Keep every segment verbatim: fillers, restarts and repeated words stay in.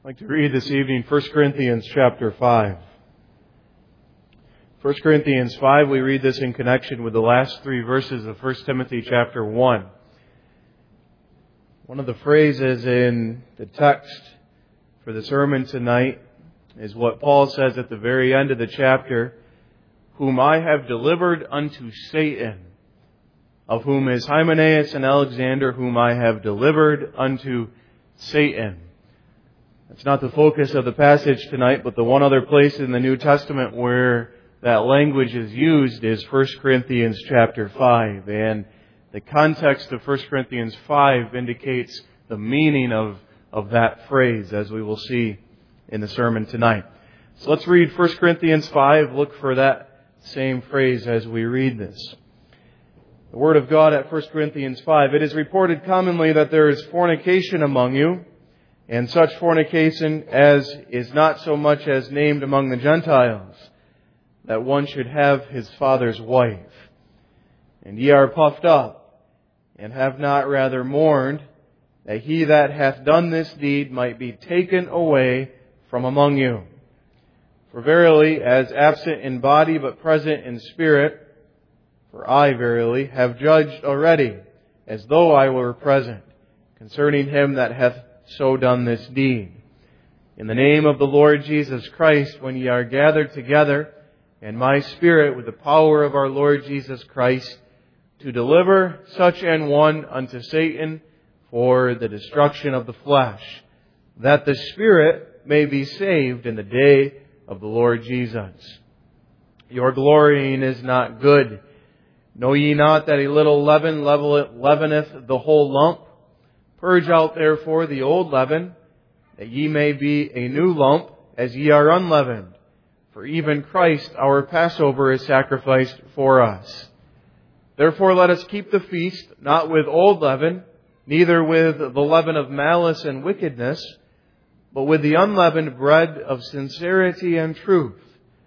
I'd like to read this evening First Corinthians chapter five. First Corinthians five, we read this in connection with the last three verses of First Timothy chapter one. One of the phrases in the text for the sermon tonight is what Paul says at the very end of the chapter, whom I have delivered unto Satan, of whom is Hymenaeus and Alexander, whom I have delivered unto Satan. That's not the focus of the passage tonight, but the one other place in the New Testament where that language is used is First Corinthians chapter five. And the context of First Corinthians five indicates the meaning of, of that phrase, as we will see in the sermon tonight. So let's read First Corinthians five. Look for that same phrase as we read this. The Word of God at First Corinthians five. It is reported commonly that there is fornication among you, and such fornication as is not so much as named among the Gentiles, that one should have his father's wife. And ye are puffed up, and have not rather mourned, that he that hath done this deed might be taken away from among you. For verily, as absent in body but present in spirit, for I verily have judged already, as though I were present, concerning him that hath so done this deed. In the name of the Lord Jesus Christ, when ye are gathered together, and my spirit with the power of our Lord Jesus Christ, to deliver such an one unto Satan for the destruction of the flesh, that the spirit may be saved in the day of the Lord Jesus. Your glorying is not good. Know ye not that a little leaven leaveneth the whole lump? Purge out therefore the old leaven, that ye may be a new lump, as ye are unleavened. For even Christ our Passover is sacrificed for us. Therefore let us keep the feast, not with old leaven, neither with the leaven of malice and wickedness, but with the unleavened bread of sincerity and truth.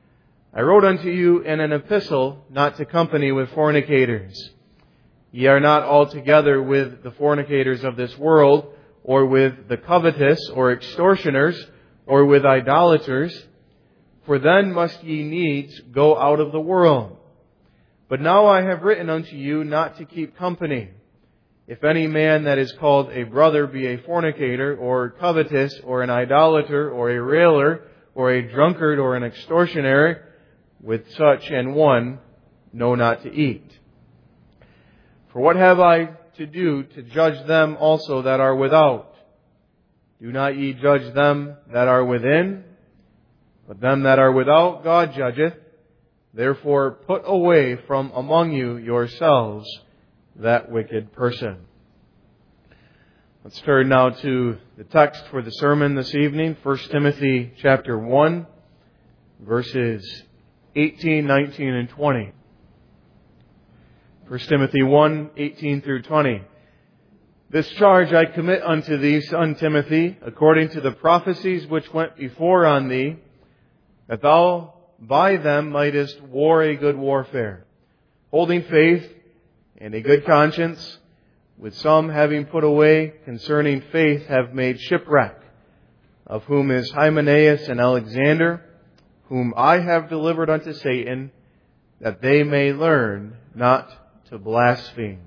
I wrote unto you in an epistle not to company with fornicators. Ye are not altogether with the fornicators of this world, or with the covetous, or extortioners, or with idolaters, for then must ye needs go out of the world. But now I have written unto you not to keep company. If any man that is called a brother be a fornicator, or covetous, or an idolater, or a railer, or a drunkard, or an extortioner, with such an one know not to eat. For what have I to do to judge them also that are without? Do not ye judge them that are within? But them that are without God judgeth. Therefore put away from among you yourselves that wicked person. Let's turn now to the text for the sermon this evening. First Timothy chapter one, verses eighteen, nineteen, and twenty. First Timothy one, eighteen through twenty. This charge I commit unto thee, son Timothy, according to the prophecies which went before on thee, that thou by them mightest war a good warfare, holding faith and a good conscience, with some having put away concerning faith have made shipwreck, of whom is Hymenaeus and Alexander, whom I have delivered unto Satan, that they may learn not to blaspheme.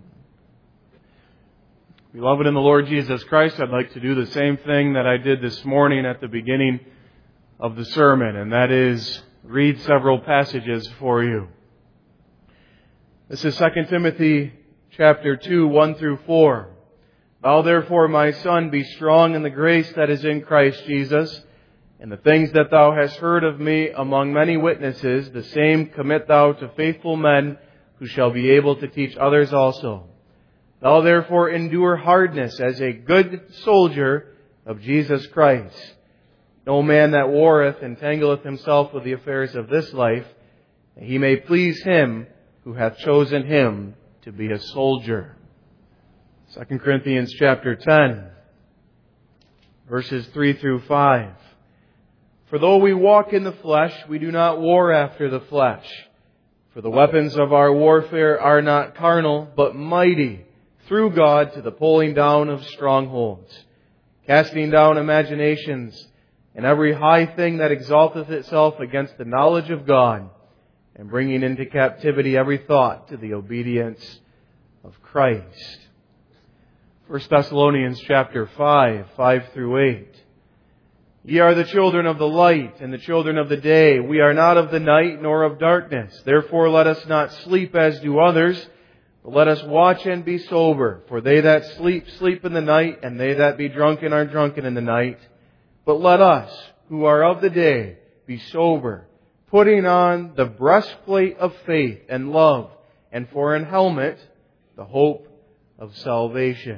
Beloved in the Lord Jesus Christ, I'd like to do the same thing that I did this morning at the beginning of the sermon, and that is read several passages for you. This is Second Timothy chapter two, one through four. Thou therefore, my son, be strong in the grace that is in Christ Jesus, and the things that thou hast heard of me among many witnesses, the same commit thou to faithful men, who shall be able to teach others also. Thou therefore endure hardness as a good soldier of Jesus Christ. No man that warreth entangleth himself with the affairs of this life, that he may please him who hath chosen him to be a soldier. Second Corinthians chapter ten, verses three through five. For though we walk in the flesh, we do not war after the flesh. For the weapons of our warfare are not carnal, but mighty through God to the pulling down of strongholds, casting down imaginations and every high thing that exalteth itself against the knowledge of God, and bringing into captivity every thought to the obedience of Christ. First Thessalonians chapter five, five through eight. Ye are the children of the light and the children of the day. We are not of the night nor of darkness. Therefore let us not sleep as do others, but let us watch and be sober. For they that sleep, sleep in the night, and they that be drunken are drunken in the night. But let us, who are of the day, be sober, putting on the breastplate of faith and love, and for an helmet, the hope of salvation.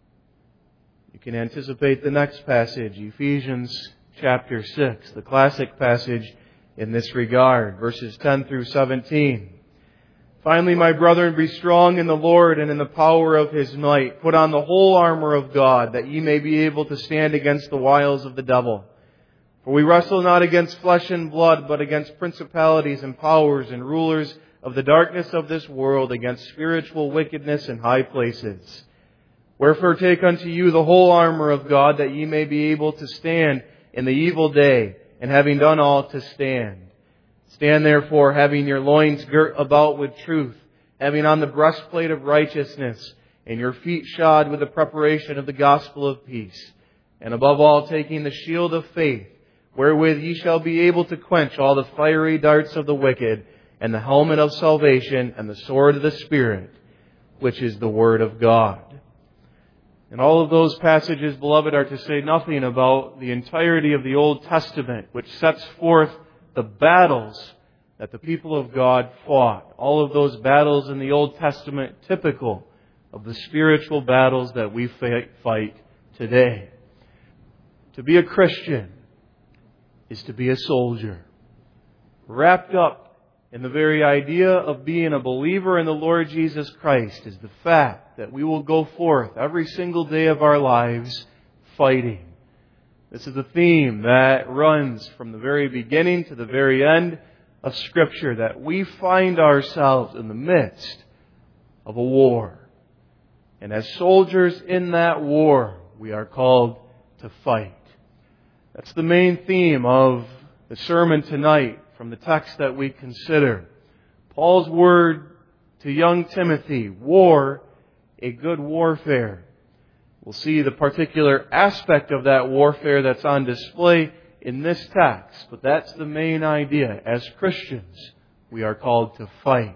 You can anticipate the next passage, Ephesians chapter six, the classic passage in this regard, verses ten through seventeen. Finally, my brethren, be strong in the Lord and in the power of His might. Put on the whole armor of God, that ye may be able to stand against the wiles of the devil. For we wrestle not against flesh and blood, but against principalities and powers and rulers of the darkness of this world, against spiritual wickedness in high places. Wherefore take unto you the whole armor of God, that ye may be able to stand in the evil day, and having done all, to stand. Stand therefore, having your loins girt about with truth, having on the breastplate of righteousness, and your feet shod with the preparation of the gospel of peace. And above all, taking the shield of faith, wherewith ye shall be able to quench all the fiery darts of the wicked, and the helmet of salvation, and the sword of the Spirit, which is the Word of God. And all of those passages, beloved, are to say nothing about the entirety of the Old Testament, which sets forth the battles that the people of God fought. All of those battles in the Old Testament typical of the spiritual battles that we fight today. To be a Christian is to be a soldier, wrapped up in the very idea of being a believer in the Lord Jesus Christ is the fact that we will go forth every single day of our lives fighting. This is a theme that runs from the very beginning to the very end of Scripture, that we find ourselves in the midst of a war. And as soldiers in that war, we are called to fight. That's the main theme of the sermon tonight from the text that we consider. Paul's word to young Timothy, war, a good warfare. We'll see the particular aspect of that warfare that's on display in this text, but that's the main idea. As Christians, we are called to fight.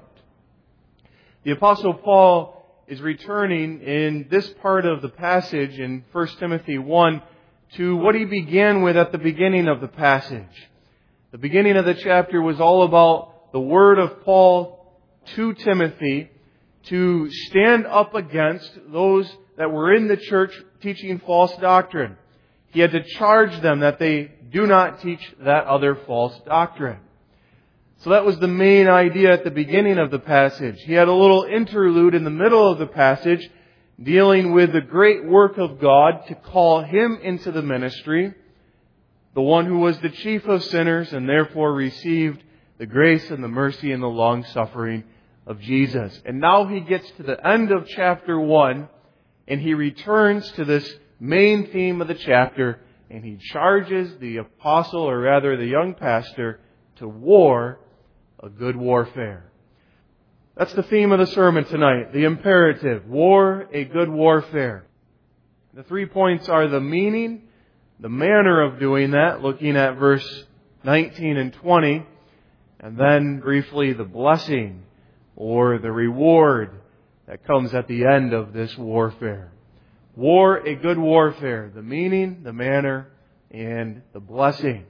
The Apostle Paul is returning in this part of the passage in First Timothy one to what he began with at the beginning of the passage. The beginning of the chapter was all about the word of Paul to Timothy to stand up against those that were in the church teaching false doctrine. He had to charge them that they do not teach that other false doctrine. So that was the main idea at the beginning of the passage. He had a little interlude in the middle of the passage dealing with the great work of God to call him into the ministry, the one who was the chief of sinners and therefore received the grace and the mercy and the long-suffering of Jesus. And now he gets to the end of chapter one and he returns to this main theme of the chapter and he charges the apostle, or rather the young pastor, to war a good warfare. That's the theme of the sermon tonight, the imperative, war a good warfare. The three points are the meaning, the manner of doing that, looking at verse nineteen and twenty, and then briefly the blessing or the reward that comes at the end of this warfare. War, a good warfare, the meaning, the manner, and the blessing.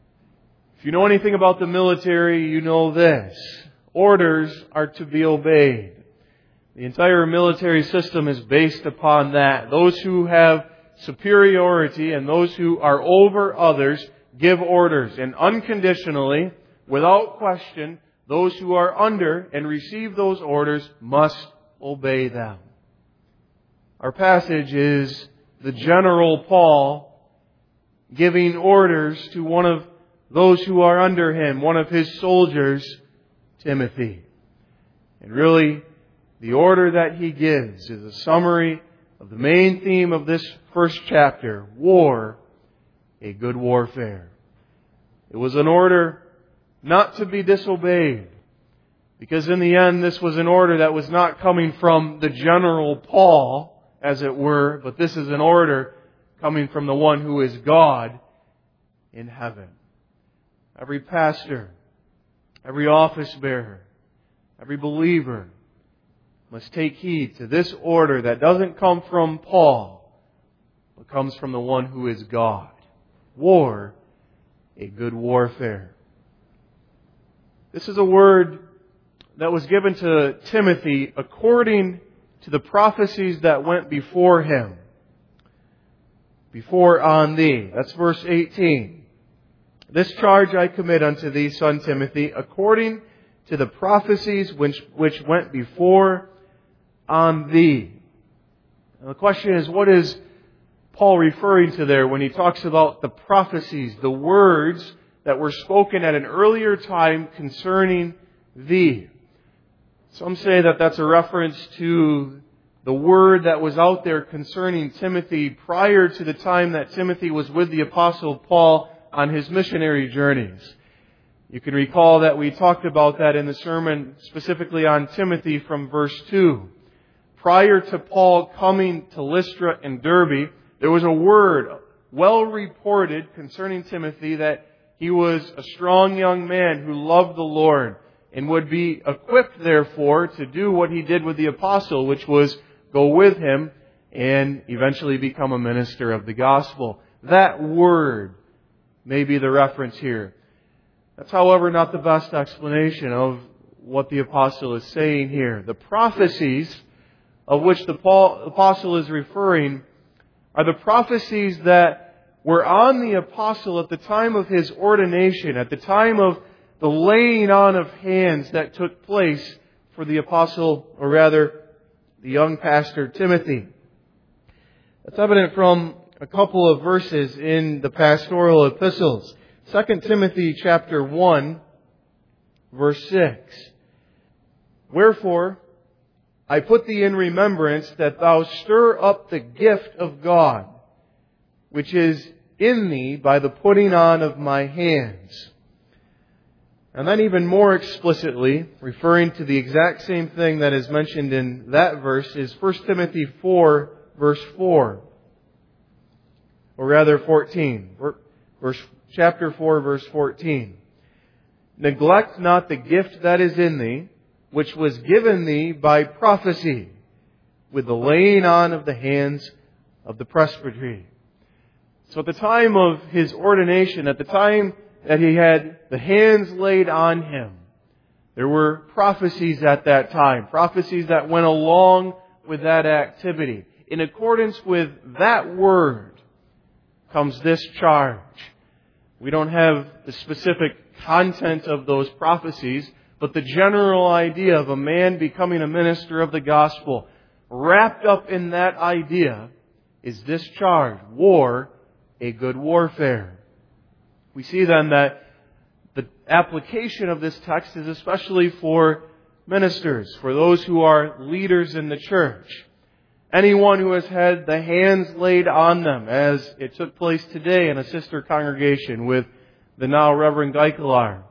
If you know anything about the military, you know this. Orders are to be obeyed. The entire military system is based upon that. Those who have superiority and those who are over others give orders. And unconditionally, without question, those who are under and receive those orders must obey them. Our passage is the General Paul giving orders to one of those who are under him, one of his soldiers, Timothy. And really, the order that he gives is a summary of the main theme of this first chapter, war, a good warfare. It was an order not to be disobeyed, because in the end this was an order that was not coming from the General Paul, as it were, but this is an order coming from the one who is God in heaven. Every pastor, every office bearer, every believer must take heed to this order that doesn't come from Paul, but comes from the one who is God. War, a good warfare. This is a word that was given to Timothy according to the prophecies that went before him. Before on thee. That's verse eighteen. This charge I commit unto thee, son Timothy, according to the prophecies which, which went before on thee. Now the question is, what is Paul referring to there when he talks about the prophecies, the words that were spoken at an earlier time concerning thee? Some say that that's a reference to the word that was out there concerning Timothy prior to the time that Timothy was with the Apostle Paul on his missionary journeys. You can recall that we talked about that in the sermon specifically on Timothy from verse two. Prior to Paul coming to Lystra and Derbe, there was a word well reported concerning Timothy that he was a strong young man who loved the Lord and would be equipped, therefore, to do what he did with the apostle, which was go with him and eventually become a minister of the gospel. That word may be the reference here. That's, however, not the best explanation of what the apostle is saying here. The prophecies of which the Paul, apostle is referring are the prophecies that were on the apostle at the time of his ordination, at the time of the laying on of hands that took place for the apostle, or rather, the young pastor Timothy. That's evident from a couple of verses in the pastoral epistles. Second Timothy chapter one, verse six. Wherefore, I put thee in remembrance that thou stir up the gift of God, which is in thee by the putting on of my hands. And then even more explicitly, referring to the exact same thing that is mentioned in that verse, is First Timothy four, verse four. Or rather fourteen. Verse, chapter four, verse fourteen. Neglect not the gift that is in thee, which was given thee by prophecy, with the laying on of the hands of the presbytery. So at the time of his ordination, at the time that he had the hands laid on him, there were prophecies at that time, prophecies that went along with that activity. In accordance with that word comes this charge. We don't have the specific content of those prophecies, but the general idea of a man becoming a minister of the gospel. Wrapped up in that idea is this charge: war, a good warfare. We see then that the application of this text is especially for ministers, for those who are leaders in the church. Anyone who has had the hands laid on them, as it took place today in a sister congregation with the now Reverend Geikelar.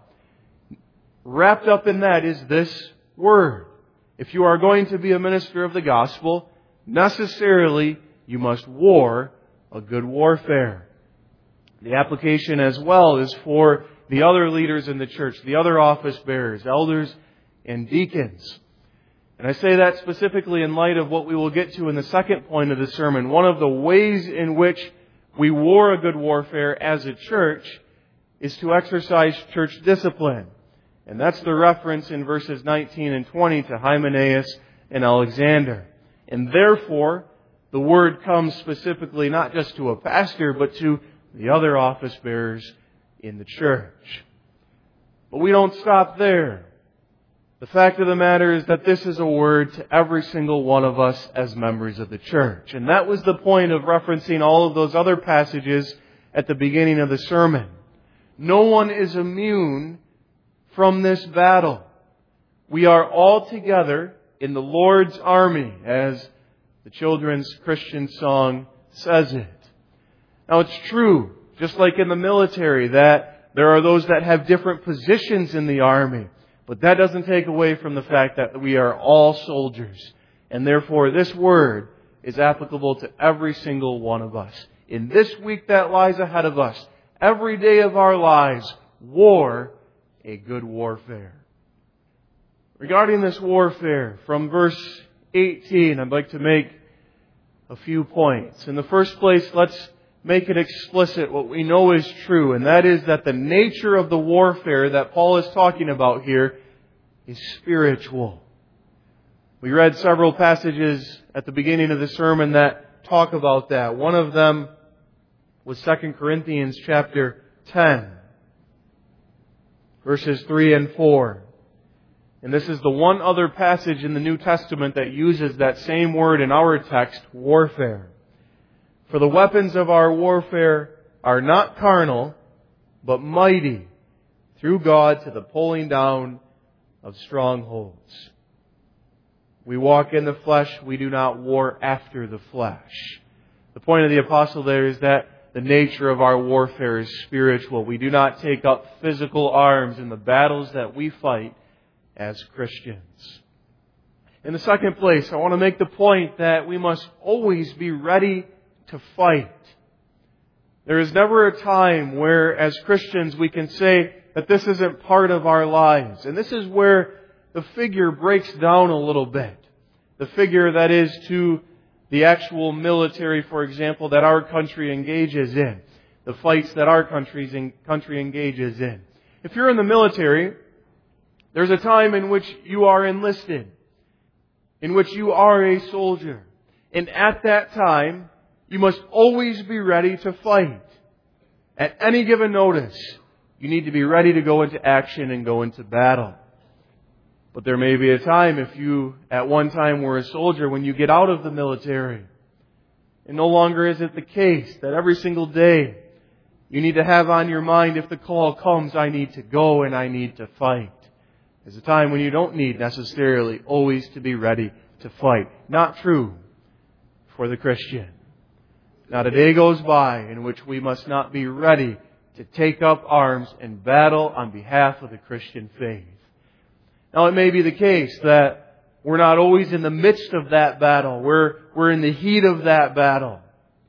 Wrapped up in that is this word. If you are going to be a minister of the gospel, necessarily you must war a good warfare. The application as well is for the other leaders in the church, the other office bearers, elders and deacons. And I say that specifically in light of what we will get to in the second point of the sermon. One of the ways in which we war a good warfare as a church is to exercise church discipline. And that's the reference in verses nineteen and twenty to Hymenaeus and Alexander. And therefore, the word comes specifically not just to a pastor, but to the other office bearers in the church. But we don't stop there. The fact of the matter is that this is a word to every single one of us as members of the church. And that was the point of referencing all of those other passages at the beginning of the sermon. No one is immune from this battle. We are all together in the Lord's army, as the children's Christian song says it. Now it's true, Just like in the military, that there are those that have different positions in the army. But that doesn't take away from the fact that we are all soldiers. And therefore, this word is applicable to every single one of us. In this week that lies ahead of us, every day of our lives, war, a good warfare. Regarding this warfare, from verse eighteen, I'd like to make a few points. In the first place, let's make it explicit what we know is true, and that is that the nature of the warfare that Paul is talking about here is spiritual. We read several passages at the beginning of the sermon that talk about that. One of them was Second Corinthians chapter ten, verses three and four. And this is the one other passage in the New Testament that uses that same word in our text, warfare. For the weapons of our warfare are not carnal, but mighty through God to the pulling down of strongholds. We walk in the flesh, we do not war after the flesh. The point of the apostle there is that the nature of our warfare is spiritual. We do not take up physical arms in the battles that we fight as Christians. In the second place, I want to make the point that we must always be ready to fight. There is never a time where, as Christians, we can say that this isn't part of our lives. And this is where the figure breaks down a little bit. The figure that is to the actual military, for example, that our country engages in. The fights that our country's in, country engages in. If you're in the military, there's a time in which you are enlisted, in which you are a soldier. And at that time, you must always be ready to fight. At any given notice, you need to be ready to go into action and go into battle. But there may be a time, if you at one time were a soldier, when you get out of the military. And no longer is it the case that every single day you need to have on your mind, if the call comes, I need to go and I need to fight. There's a time when you don't need necessarily always to be ready to fight. Not true for the Christian. Not a day goes by in which we must not be ready to take up arms and battle on behalf of the Christian faith. Now, it may be the case that we're not always in the midst of that battle. We're, we're in the heat of that battle.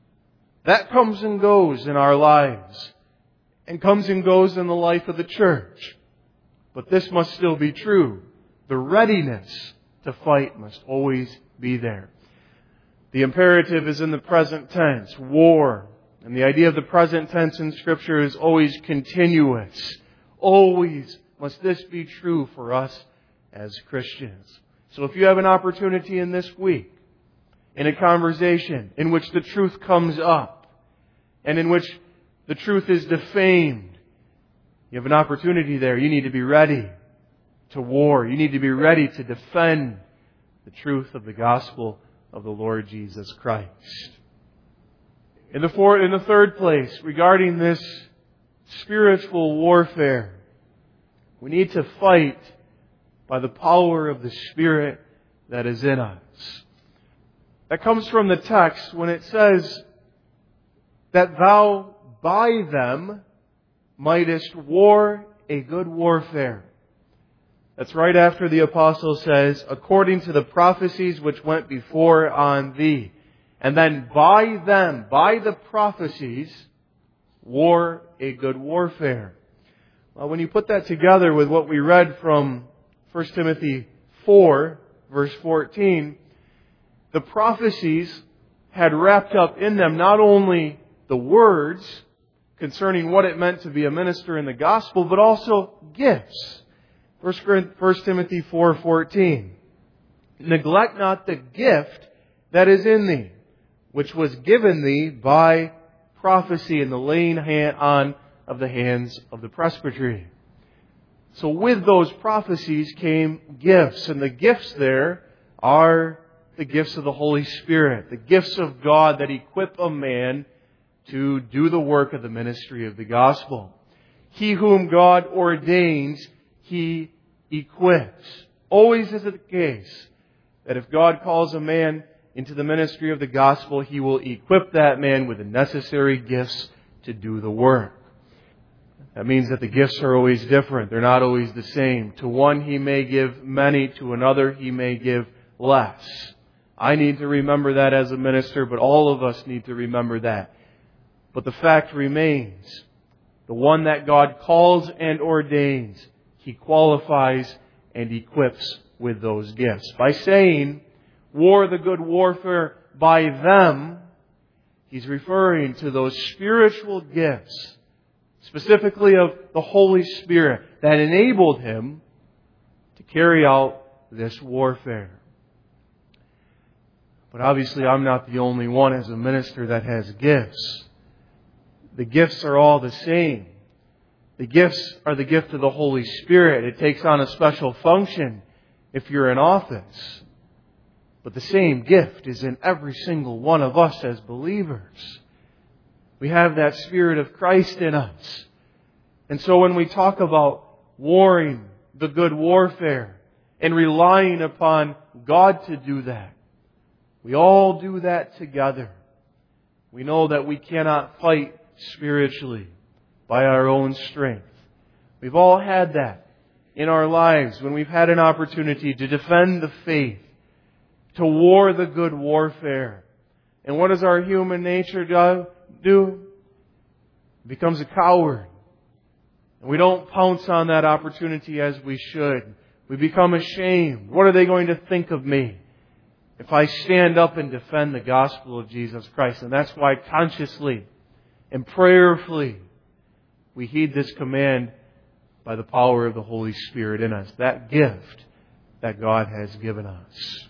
That comes and goes in our lives, and comes and goes in the life of the church. But this must still be true. The readiness to fight must always be there. The imperative is in the present tense, war. And the idea of the present tense in Scripture is always continuous. Always must this be true for us as Christians. So if you have an opportunity in this week, in a conversation in which the truth comes up, and in which the truth is defamed, you have an opportunity there. You need to be ready to war. You need to be ready to defend the truth of the gospel of the Lord Jesus Christ. In the fourth, in the third place, regarding this spiritual warfare, we need to fight by the power of the Spirit that is in us. That comes from the text when it says that thou by them mightest war a good warfare. That's right after the apostle says, according to the prophecies which went before on thee. And then by them, by the prophecies, war a good warfare. Well, when you put that together with what we read from First Timothy four, verse fourteen, the prophecies had wrapped up in them not only the words concerning what it meant to be a minister in the gospel, but also gifts. First Timothy four fourteen. Neglect not the gift that is in thee, which was given thee by prophecy and the laying hand on of the hands of the presbytery. So with those prophecies came gifts, and the gifts there are the gifts of the Holy Spirit, the gifts of God that equip a man to do the work of the ministry of the gospel. He whom God ordains, He equips. Always is it the case that if God calls a man into the ministry of the gospel, He will equip that man with the necessary gifts to do the work. That means that the gifts are always different. They're not always the same. To one He may give many, to another He may give less. I need to remember that as a minister, but all of us need to remember that. But the fact remains, the one that God calls and ordains, He qualifies and equips with those gifts. By saying, war the good warfare by them, He's referring to those spiritual gifts, specifically of the Holy Spirit, that enabled Him to carry out this warfare. But obviously I'm not the only one as a minister that has gifts. The gifts are all the same. The gifts are the gift of the Holy Spirit. It takes on a special function if you're in office. But the same gift is in every single one of us as believers. We have that Spirit of Christ in us. And so when we talk about warring the good warfare and relying upon God to do that, we all do that together. We know that we cannot fight spiritually by our own strength. We've all had that in our lives when we've had an opportunity to defend the faith, to war the good warfare. And what does our human nature do? It becomes a coward. And we don't pounce on that opportunity as we should. We become ashamed. What are they going to think of me if I stand up and defend the gospel of Jesus Christ? And that's why consciously and prayerfully we heed this command by the power of the Holy Spirit in us. That gift that God has given us.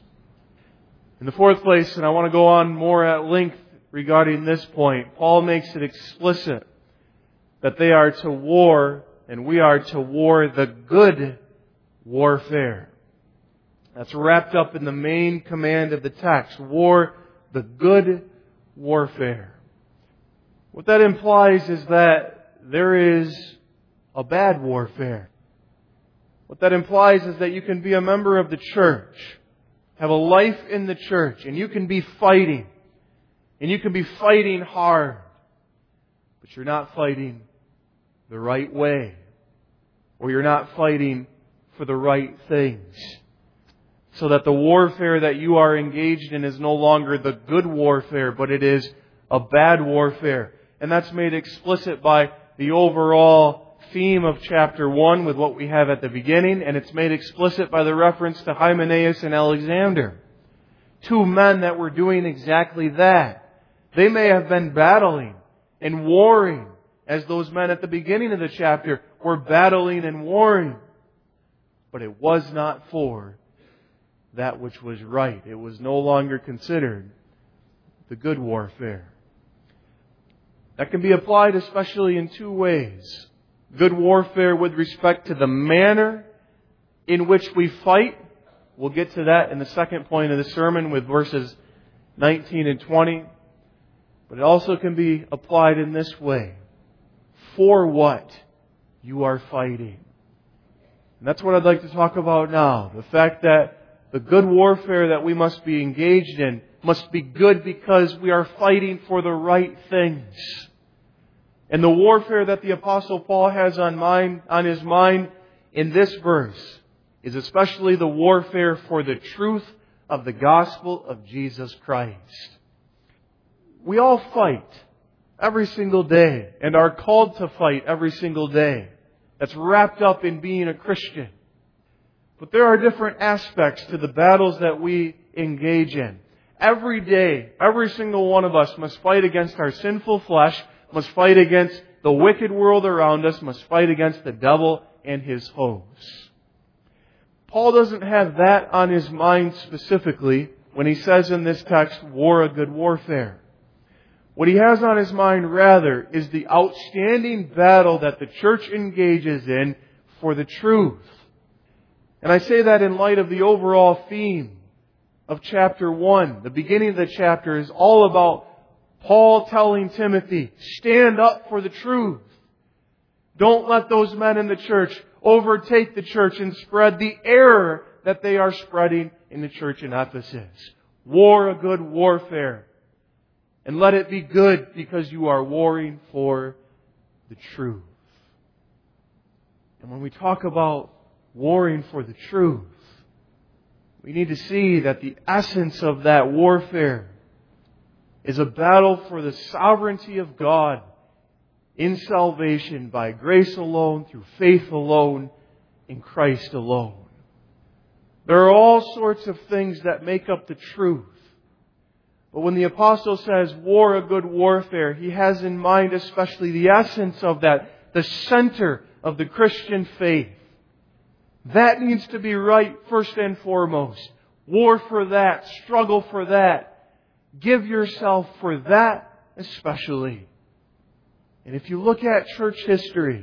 In the fourth place, and I want to go on more at length regarding this point, Paul makes it explicit that they are to war, and we are to war the good warfare. That's wrapped up in the main command of the text. War the good warfare. What that implies is that there is a bad warfare. What that implies is that you can be a member of the church, have a life in the church, and you can be fighting. And you can be fighting hard. But you're not fighting the right way. Or you're not fighting for the right things. So that the warfare that you are engaged in is no longer the good warfare, but it is a bad warfare. And that's made explicit by the overall theme of chapter one with what we have at the beginning. And it's made explicit by the reference to Hymenaeus and Alexander. Two men that were doing exactly that. They may have been battling and warring as those men at the beginning of the chapter were battling and warring. But it was not for that which was right. It was no longer considered the good warfare. That can be applied especially in two ways. Good warfare with respect to the manner in which we fight. We'll get to that in the second point of the sermon with verses nineteen and twenty. But it also can be applied in this way. For what you are fighting. And that's what I'd like to talk about now. The fact that the good warfare that we must be engaged in must be good because we are fighting for the right things. And the warfare that the Apostle Paul has on mind, on his mind in this verse is especially the warfare for the truth of the gospel of Jesus Christ. We all fight every single day and are called to fight every single day. That's wrapped up in being a Christian. But there are different aspects to the battles that we engage in. Every day, every single one of us must fight against our sinful flesh, must fight against the wicked world around us, must fight against the devil and his hosts. Paul doesn't have that on his mind specifically when he says in this text, war a good warfare. What he has on his mind rather is the outstanding battle that the church engages in for the truth. And I say that in light of the overall theme of chapter one. The beginning of the chapter is all about Paul telling Timothy, stand up for the truth. Don't let those men in the church overtake the church and spread the error that they are spreading in the church in Ephesus. War a good warfare. And let it be good because you are warring for the truth. And when we talk about warring for the truth, we need to see that the essence of that warfare is a battle for the sovereignty of God in salvation by grace alone, through faith alone, in Christ alone. There are all sorts of things that make up the truth. But when the apostle says, war a good warfare, he has in mind especially the essence of that, the center of the Christian faith. That needs to be right first and foremost. War for that, struggle for that. Give yourself for that especially. And if you look at church history,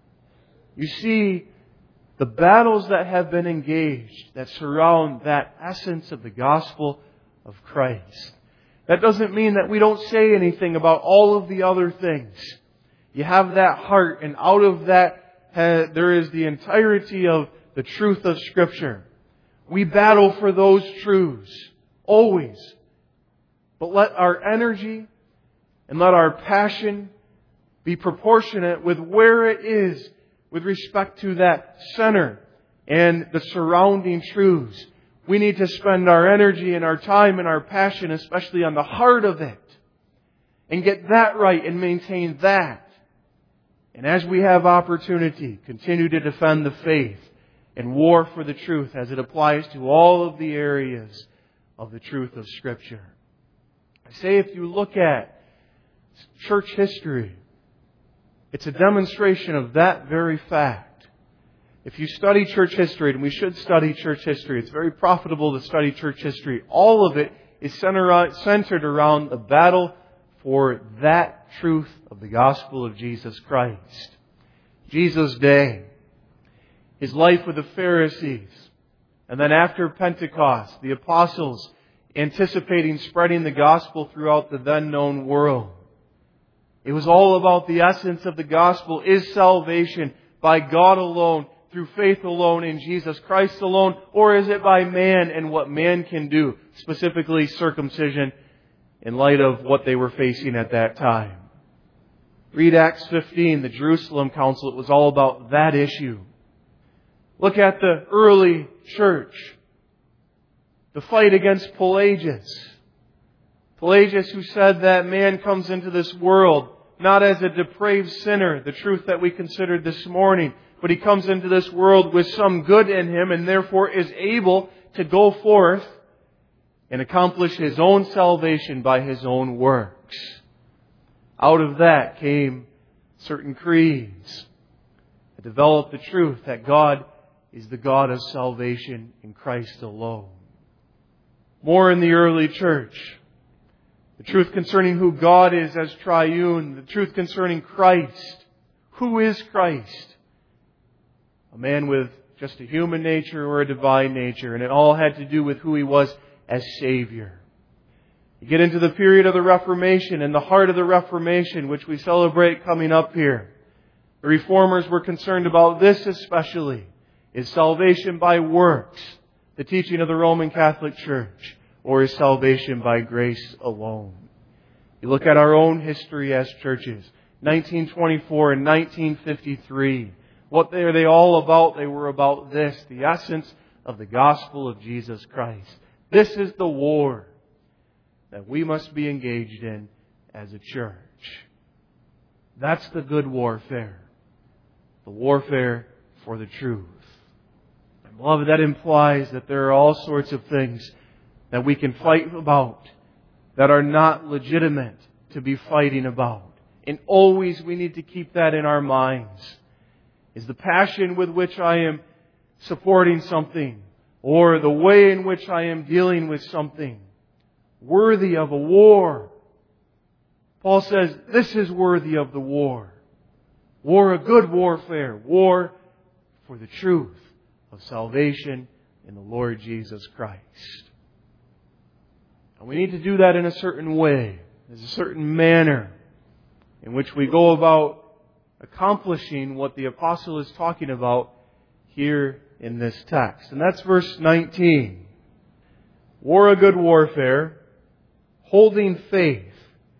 you see the battles that have been engaged that surround that essence of the gospel of Christ. That doesn't mean that we don't say anything about all of the other things. You have that heart, and out of that uh, there is the entirety of the truth of Scripture. We battle for those truths, always. But let our energy and let our passion be proportionate with where it is with respect to that center and the surrounding truths. We need to spend our energy and our time and our passion, especially on the heart of it, and get that right and maintain that. And as we have opportunity, continue to defend the faith and war for the truth as it applies to all of the areas of the truth of Scripture. I say if you look at church history, it's a demonstration of that very fact. If you study church history, and we should study church history, it's very profitable to study church history. All of it is centered around the battle for that truth of the gospel of Jesus Christ. Jesus' day, His life with the Pharisees, and then after Pentecost, the apostles anticipating spreading the gospel throughout the then known world. It was all about the essence of the gospel. Is salvation by God alone, through faith alone, in Jesus Christ alone, or is it by man and what man can do, specifically circumcision, in light of what they were facing at that time? Read Acts fifteen, the Jerusalem Council. It was all about that issue. Look at the early church. The fight against Pelagius. Pelagius, who said that man comes into this world not as a depraved sinner, the truth that we considered this morning, but he comes into this world with some good in him and therefore is able to go forth and accomplish his own salvation by his own works. Out of that came certain creeds that developed the truth that God is the God of salvation in Christ alone. More in the early church. The truth concerning who God is as triune. The truth concerning Christ. Who is Christ? A man with just a human nature or a divine nature. And it all had to do with who He was as Savior. You get into the period of the Reformation and the heart of the Reformation, which we celebrate coming up here. The Reformers were concerned about this especially. Is salvation by works the teaching of the Roman Catholic Church? Or is salvation by grace alone? You look at our own history as churches. nineteen twenty-four and nineteen fifty-three. What are they all about? They were about this. The essence of the gospel of Jesus Christ. This is the war that we must be engaged in as a church. That's the good warfare. The warfare for the truth. And beloved, that implies that there are all sorts of things that we can fight about that are not legitimate to be fighting about. And always we need to keep that in our minds. Is the passion with which I am supporting something, or the way in which I am dealing with something, worthy of a war? Paul says this is worthy of the war. War, a good warfare. War for the truth of salvation in the Lord Jesus Christ. And we need to do that in a certain way. There's a certain manner in which we go about accomplishing what the apostle is talking about here in this text. And that's verse nineteen. War a good warfare, holding faith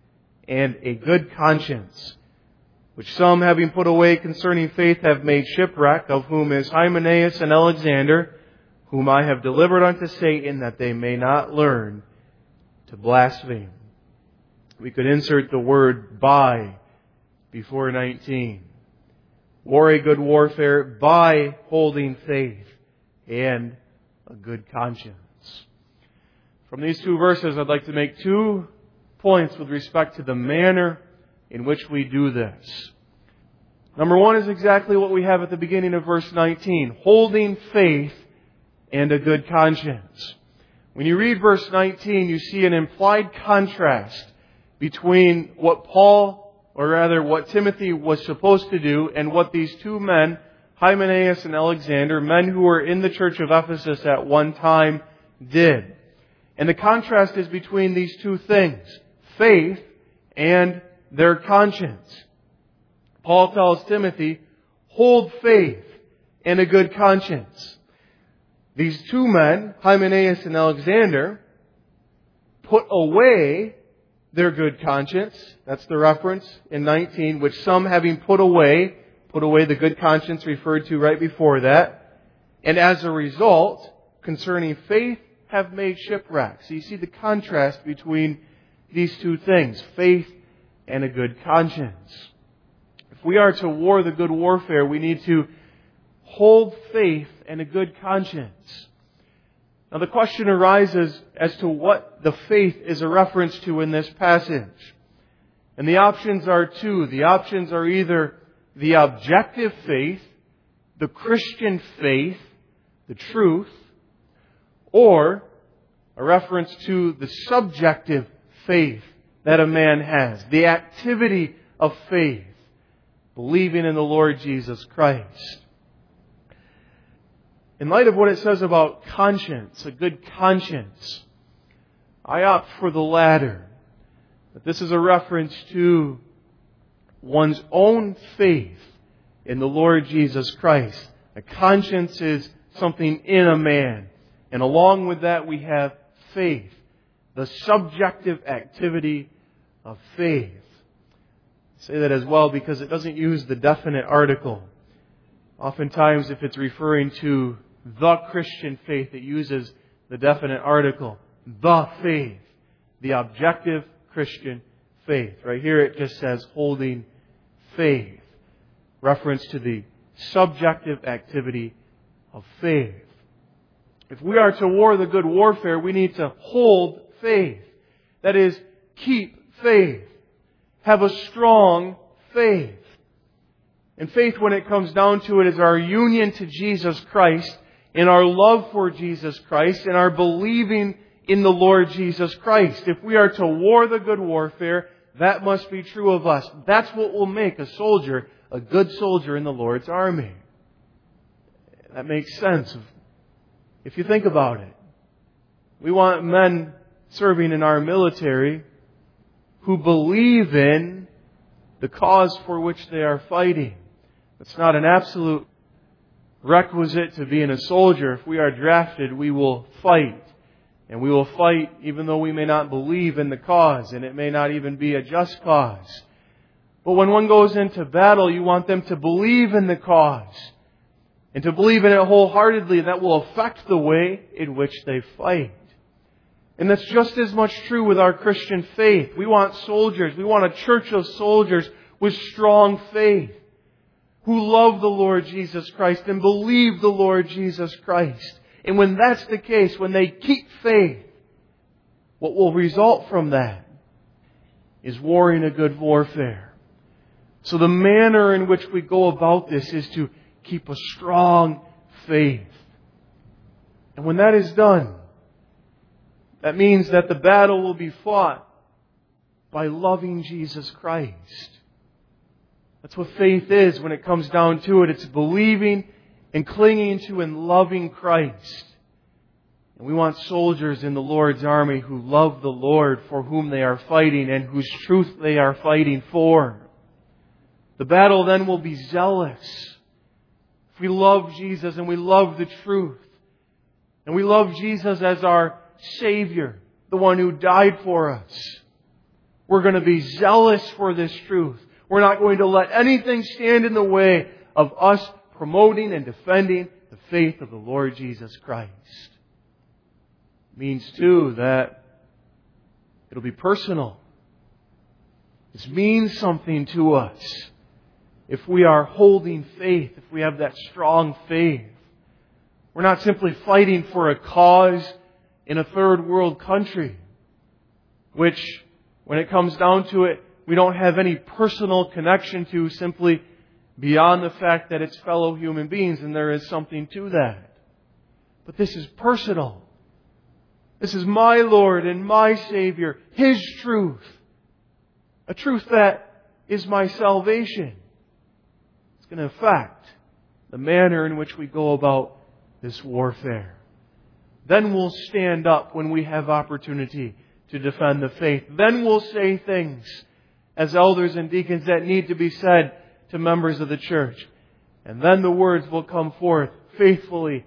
and a good conscience, which some, having put away concerning faith, have made shipwreck, of whom is Hymenaeus and Alexander, whom I have delivered unto Satan, that they may not learn to blaspheme. We could insert the word by before nineteen. War a good warfare by holding faith and a good conscience. From these two verses, I'd like to make two points with respect to the manner in which we do this. Number one is exactly what we have at the beginning of verse nineteen, holding faith and a good conscience. When you read verse nineteen, you see an implied contrast between what Paul, or rather what Timothy was supposed to do, and what these two men, Hymenaeus and Alexander, men who were in the church of Ephesus at one time, did. And the contrast is between these two things, faith and their conscience. Paul tells Timothy, hold faith and a good conscience. These two men, Hymenaeus and Alexander, put away their good conscience. That's the reference in nineteen, which some having put away, put away the good conscience referred to right before that. And as a result, concerning faith, have made shipwreck. So you see the contrast between these two things, faith and a good conscience. If we are to war the good warfare, we need to hold faith and a good conscience. Now the question arises as to what the faith is a reference to in this passage. And the options are two. The options are either the objective faith, the Christian faith, the truth, or a reference to the subjective faith that a man has, the activity of faith, believing in the Lord Jesus Christ. In light of what it says about conscience, a good conscience, I opt for the latter. That this is a reference to one's own faith in the Lord Jesus Christ. A conscience is something in a man. And along with that we have faith, the subjective activity of faith. I say that as well because it doesn't use the definite article. Oftentimes if it's referring to the Christian faith, it uses the definite article. The faith. The objective Christian faith. Right here it just says holding faith. Reference to the subjective activity of faith. If we are to war the good warfare, we need to hold faith. That is, keep faith. Have a strong faith. And faith, when it comes down to it, is our union to Jesus Christ, in our love for Jesus Christ, and our believing in the Lord Jesus Christ. If we are to war the good warfare, that must be true of us. That's what will make a soldier a good soldier in the Lord's army. That makes sense if you think about it. We want men serving in our military who believe in the cause for which they are fighting. It's not an absolute requisite to being a soldier. If we are drafted, we will fight. And we will fight even though we may not believe in the cause, and it may not even be a just cause. But when one goes into battle, you want them to believe in the cause, and to believe in it wholeheartedly, and that will affect the way in which they fight. And that's just as much true with our Christian faith. We want soldiers, we want a church of soldiers with strong faith, who love the Lord Jesus Christ and believe the Lord Jesus Christ. And when that's the case, when they keep faith, what will result from that is warring a good warfare. So the manner in which we go about this is to keep a strong faith. And when that is done, that means that the battle will be fought by loving Jesus Christ. That's what faith is when it comes down to it. It's believing and clinging to and loving Christ. And we want soldiers in the Lord's army who love the Lord for whom they are fighting and whose truth they are fighting for. The battle then will be zealous. If we love Jesus and we love the truth, and we love Jesus as our Savior, the one who died for us, We're going to be zealous for this truth. We're not going to let anything stand in the way of us promoting and defending the faith of the Lord Jesus Christ. It means too that it'll be personal. This means something to us. If we are holding faith, if we have that strong faith, we're not simply fighting for a cause in a third world country, which, when it comes down to it, we don't have any personal connection to simply beyond the fact that it's fellow human beings, and there is something to that. But this is personal. This is my Lord and my Savior, His truth. A truth that is my salvation. It's going to affect the manner in which we go about this warfare. Then we'll stand up when we have opportunity to defend the faith. Then we'll say things as elders and deacons that need to be said to members of the church. And then the words will come forth faithfully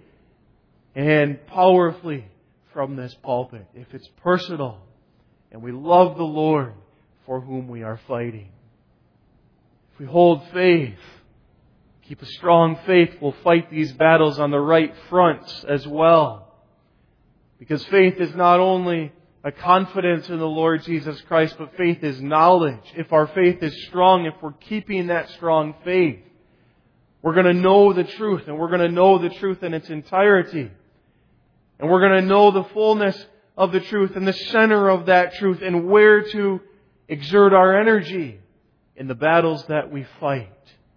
and powerfully from this pulpit. If it's personal and we love the Lord for whom we are fighting. If we hold faith, keep a strong faith, we'll fight these battles on the right fronts as well. Because faith is not only a confidence in the Lord Jesus Christ, but faith is knowledge. If our faith is strong, if we're keeping that strong faith, we're going to know the truth, and we're going to know the truth in its entirety. And we're going to know the fullness of the truth and the center of that truth and where to exert our energy in the battles that we fight.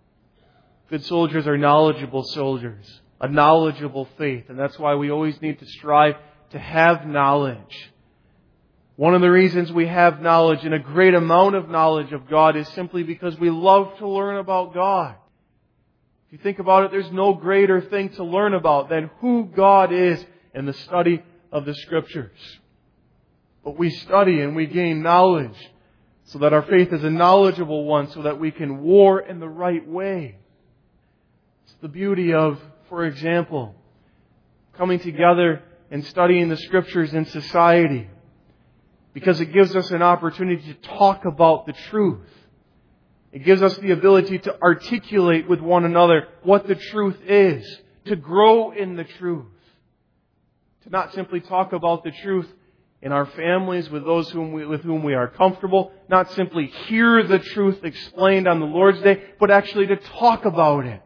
Good soldiers are knowledgeable soldiers, a knowledgeable faith, and that's why we always need to strive to have knowledge. One of the reasons we have knowledge and a great amount of knowledge of God is simply because we love to learn about God. If you think about it, there's no greater thing to learn about than who God is in the study of the Scriptures. But we study and we gain knowledge so that our faith is a knowledgeable one, so that we can war in the right way. It's the beauty of, for example, coming together and studying the Scriptures in society, because it gives us an opportunity to talk about the truth. It gives us the ability to articulate with one another what the truth is, to grow in the truth, to not simply talk about the truth in our families with those whom we, with whom we are comfortable, not simply hear the truth explained on the Lord's Day, but actually to talk about it,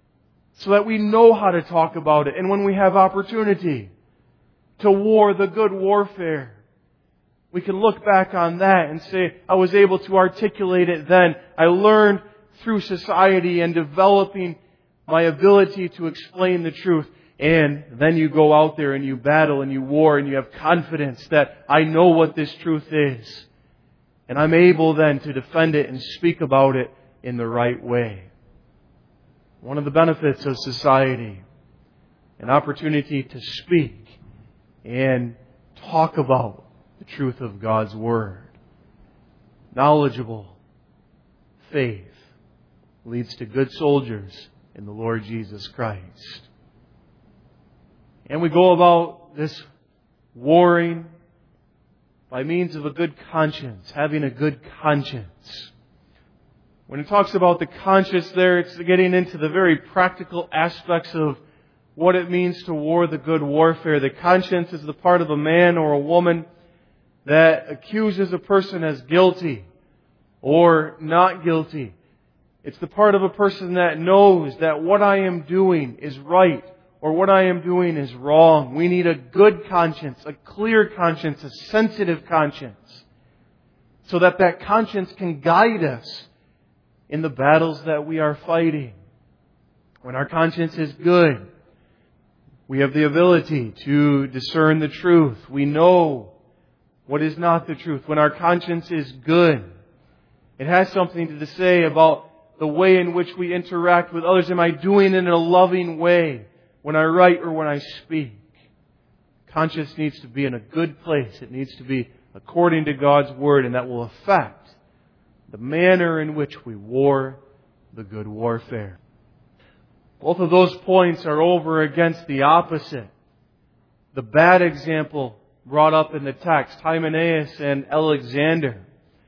so that we know how to talk about it. And when we have opportunity to war the good warfare, we can look back on that and say, I was able to articulate it then. I learned through society and developing my ability to explain the truth. And then you go out there and you battle and you war and you have confidence that I know what this truth is. And I'm able then to defend it and speak about it in the right way. One of the benefits of society, an opportunity to speak and talk about the truth of God's Word. Knowledgeable faith leads to good soldiers in the Lord Jesus Christ. And we go about this warring by means of a good conscience, having a good conscience. When it talks about the conscience there, it's getting into the very practical aspects of what it means to war the good warfare. The conscience is the part of a man or a woman that accuses a person as guilty or not guilty. It's the part of a person that knows that what I am doing is right or what I am doing is wrong. We need a good conscience, a clear conscience, a sensitive conscience, so that that conscience can guide us in the battles that we are fighting. When our conscience is good, we have the ability to discern the truth. We know what is not the truth. When our conscience is good, it has something to say about the way in which we interact with others. Am I doing it in a loving way when I write or when I speak? Conscience needs to be in a good place. It needs to be according to God's Word, and that will affect the manner in which we war the good warfare. Both of those points are over against the opposite. The bad example brought up in the text, Hymenaeus and Alexander.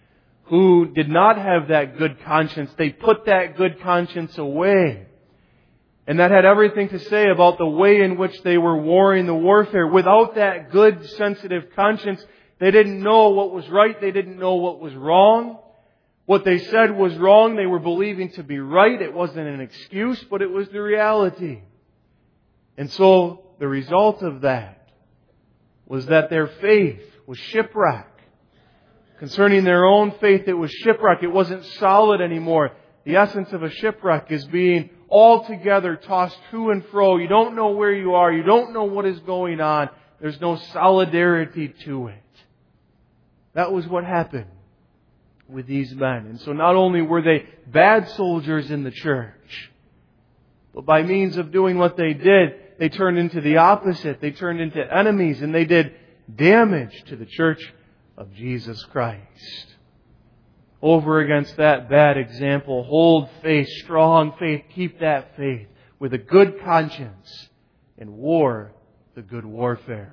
who did not have that good conscience. They put that good conscience away. And that had everything to say about the way in which they were warring the warfare. Without that good, sensitive conscience, they didn't know what was right. They didn't know what was wrong. What they said was wrong. They were believing to be right. It wasn't an excuse, but it was the reality. And so the result of that was that their faith was shipwreck. Concerning their own faith, it was shipwreck. It wasn't solid anymore. The essence of a shipwreck is being altogether tossed to and fro. You don't know where you are. You don't know what is going on. There's no solidarity to it. That was what happened with these men. And so not only were they bad soldiers in the church, but by means of doing what they did, they turned into the opposite. They turned into enemies, and they did damage to the church of Jesus Christ. Over against that bad example, hold faith, strong faith, keep that faith with a good conscience, and war the good warfare.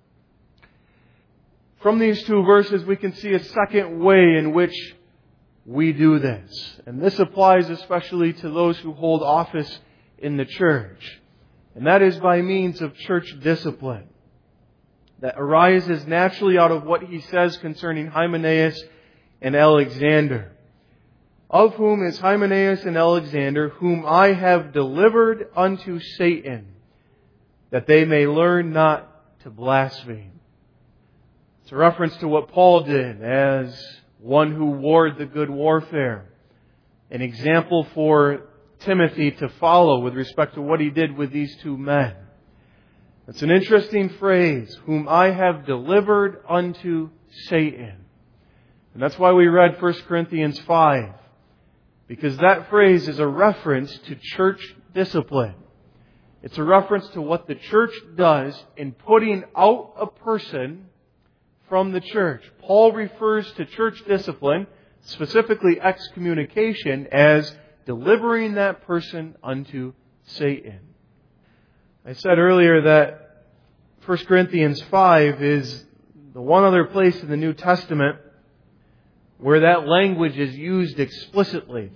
From these two verses, we can see a second way in which we do this. And this applies especially to those who hold office in the church. And that is by means of church discipline that arises naturally out of what he says concerning Hymenaeus and Alexander. Of whom is Hymenaeus and Alexander, whom I have delivered unto Satan, that they may learn not to blaspheme. It's a reference to what Paul did as one who warred the good warfare. An example for Timothy to follow with respect to what he did with these two men. It's an interesting phrase, whom I have delivered unto Satan. And that's why we read First Corinthians five. Because that phrase is a reference to church discipline. It's a reference to what the church does in putting out a person from the church. Paul refers to church discipline, specifically excommunication, as delivering that person unto Satan. I said earlier that First Corinthians five is the one other place in the New Testament where that language is used explicitly.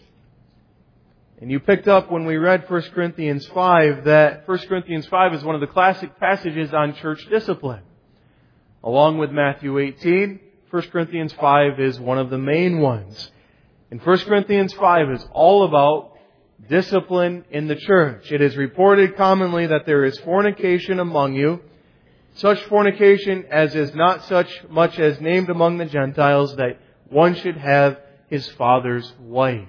And you picked up when we read First Corinthians five that First Corinthians five is one of the classic passages on church discipline. Along with Matthew eighteen, First Corinthians five is one of the main ones. And First Corinthians five is all about discipline in the church. It is reported commonly that there is fornication among you, such fornication as is not such much as named among the Gentiles, that one should have his father's wife.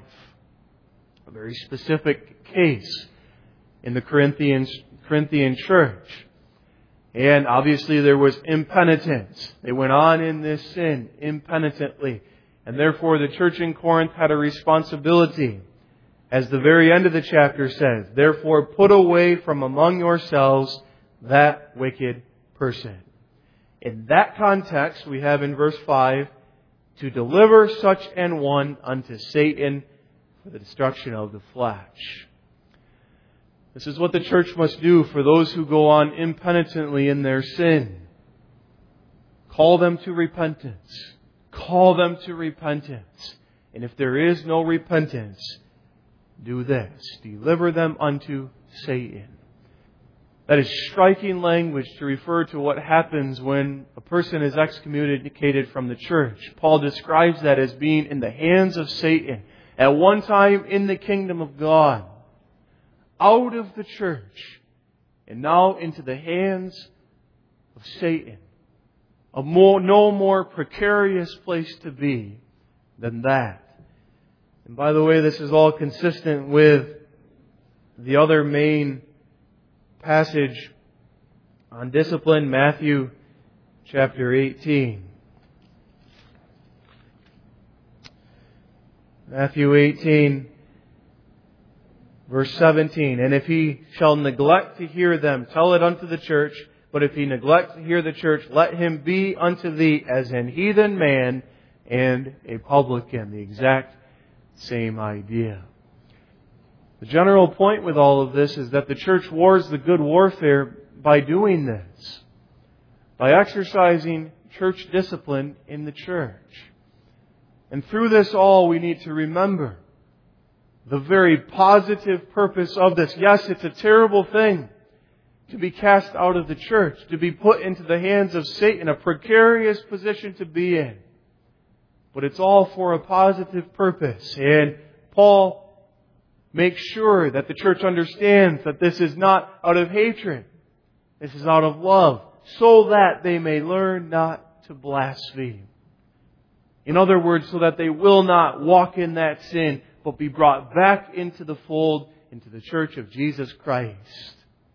A very specific case in the Corinthian, Corinthian church. And obviously there was impenitence. They went on in this sin impenitently. And therefore the church in Corinth had a responsibility. As the very end of the chapter says, therefore put away from among yourselves that wicked person. In that context, we have in verse five, to deliver such an one unto Satan for the destruction of the flesh. This is what the church must do for those who go on impenitently in their sin. Call them to repentance. Call them to repentance. And if there is no repentance, do this. Deliver them unto Satan. That is striking language to refer to what happens when a person is excommunicated from the church. Paul describes that as being in the hands of Satan. At one time in the kingdom of God. Out of the church. And now into the hands of Satan. A more, no more precarious place to be than that. And by the way, this is all consistent with the other main passage on discipline, Matthew chapter eighteen. Matthew eighteen, verse seventeen. And if he shall neglect to hear them, tell it unto the church. But if he neglect to hear the church, let him be unto thee as an heathen man and a publican. The exact same idea. The general point with all of this is that the church wars the good warfare by doing this. By exercising church discipline in the church. And through this all, we need to remember the very positive purpose of this. Yes, it's a terrible thing to be cast out of the church, to be put into the hands of Satan, a precarious position to be in. But it's all for a positive purpose. And Paul makes sure that the church understands that this is not out of hatred. This is out of love, so that they may learn not to blaspheme. In other words, so that they will not walk in that sin, but be brought back into the fold, into the church of Jesus Christ.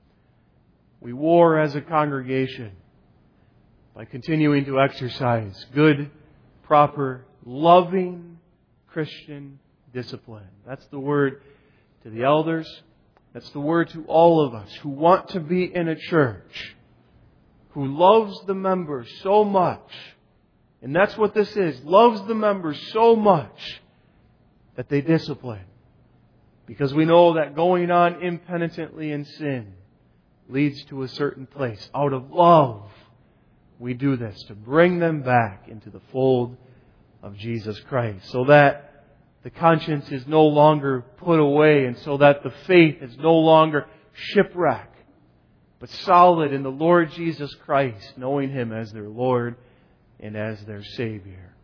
We war as a congregation by continuing to exercise good, proper, loving Christian discipline. That's the word to the elders. That's the word to all of us who want to be in a church, who loves the members so much. And that's what this is. Loves the members so much that they discipline. Because we know that going on impenitently in sin leads to a certain place. Out of love, we do this to bring them back into the fold of Jesus Christ, so that the conscience is no longer put away, and so that the faith is no longer shipwrecked, but solid in the Lord Jesus Christ, knowing Him as their Lord and as their Savior.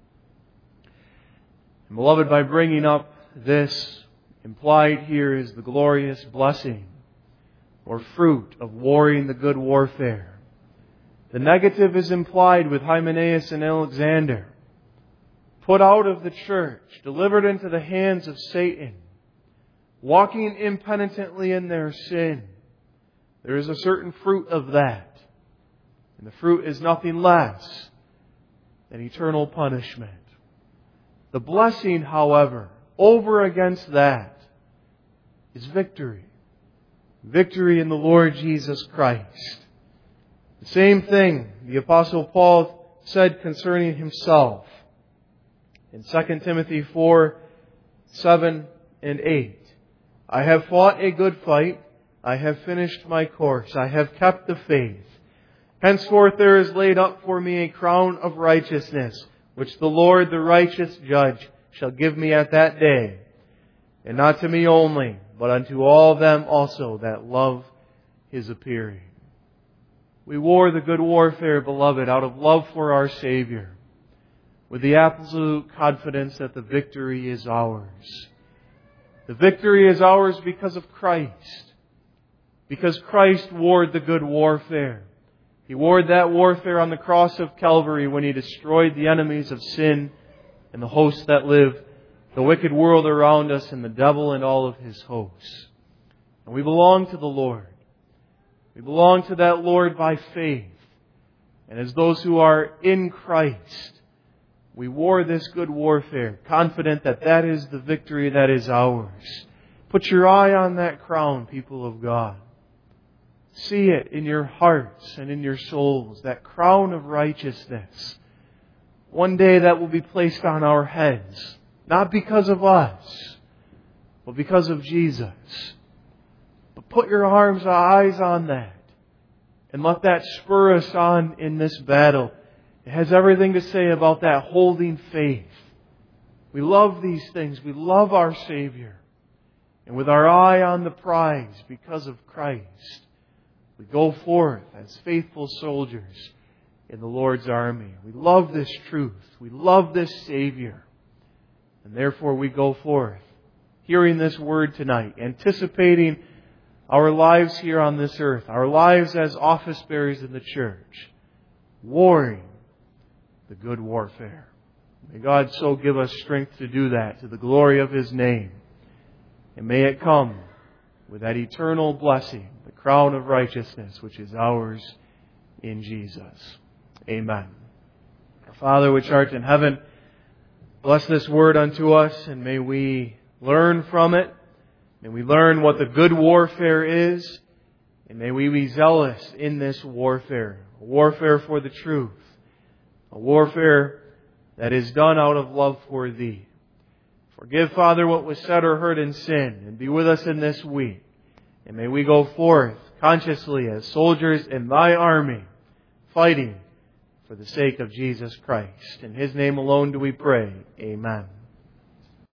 And beloved, by bringing up this, implied here is the glorious blessing or fruit of warring the good warfare. The negative is implied with Hymenaeus and Alexander. Put out of the church, delivered into the hands of Satan, walking impenitently in their sin. There is a certain fruit of that. And the fruit is nothing less than eternal punishment. The blessing, however, over against that is victory. Victory in the Lord Jesus Christ. The same thing the Apostle Paul said concerning himself in Second Timothy four, seven and eight. I have fought a good fight. I have finished my course. I have kept the faith. Henceforth there is laid up for me a crown of righteousness, which the Lord, the righteous judge, shall give me at that day. And not to me only, but unto all them also that love His appearing. We war the good warfare, beloved, out of love for our Savior, with the absolute confidence that the victory is ours. The victory is ours because of Christ. Because Christ warred the good warfare. He warred that warfare on the cross of Calvary when He destroyed the enemies of sin and the hosts that live, the wicked world around us, and the devil and all of his hosts. And we belong to the Lord. We belong to that Lord by faith. And as those who are in Christ, we war this good warfare, confident that that is the victory that is ours. Put your eye on that crown, people of God. See it in your hearts and in your souls, that crown of righteousness. One day that will be placed on our heads, not because of us, but because of Jesus. But put your arms and eyes on that, and let that spur us on in this battle. It has everything to say about that holding faith. We love these things. We love our Savior. And with our eye on the prize because of Christ, we go forth as faithful soldiers in the Lord's army. We love this truth. We love this Savior. And therefore we go forth, hearing this word tonight, anticipating our lives here on this earth, our lives as office bearers in the church, warring the good warfare. May God so give us strength to do that to the glory of His name. And may it come with that eternal blessing, the crown of righteousness, which is ours in Jesus. Amen. Our Father which art in heaven, bless this word unto us, and may we learn from it. May we learn what the good warfare is, and may we be zealous in this warfare. A warfare for the truth. A warfare that is done out of love for Thee. Forgive, Father, what was said or heard in sin, and be with us in this week. And may we go forth consciously as soldiers in Thy army, fighting for the sake of Jesus Christ. In His name alone do we pray. Amen.